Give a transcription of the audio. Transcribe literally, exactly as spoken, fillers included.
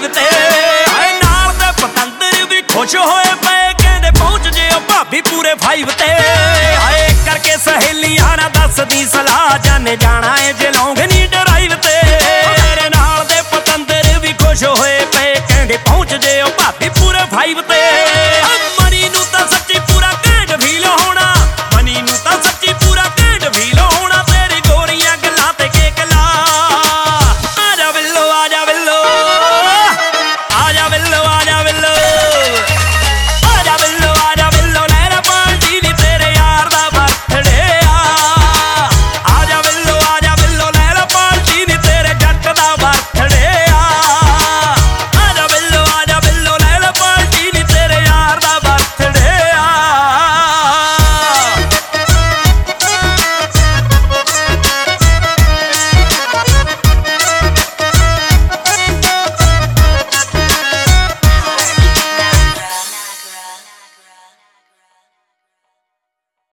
five ते हाय नाल दे पतंदर भी खुश होए पे कहंदे पहुंच जिओ भाभी पूरे फाइव ते हाय करके सहेलियां ना दसदी सलाह जाने जाना है जे लौंघनी ड्राइव ते मेरे नाल दे पतंदर भी खुश होए पे कहंदे पहुंच जिओ भाभी पूरे फाइव ते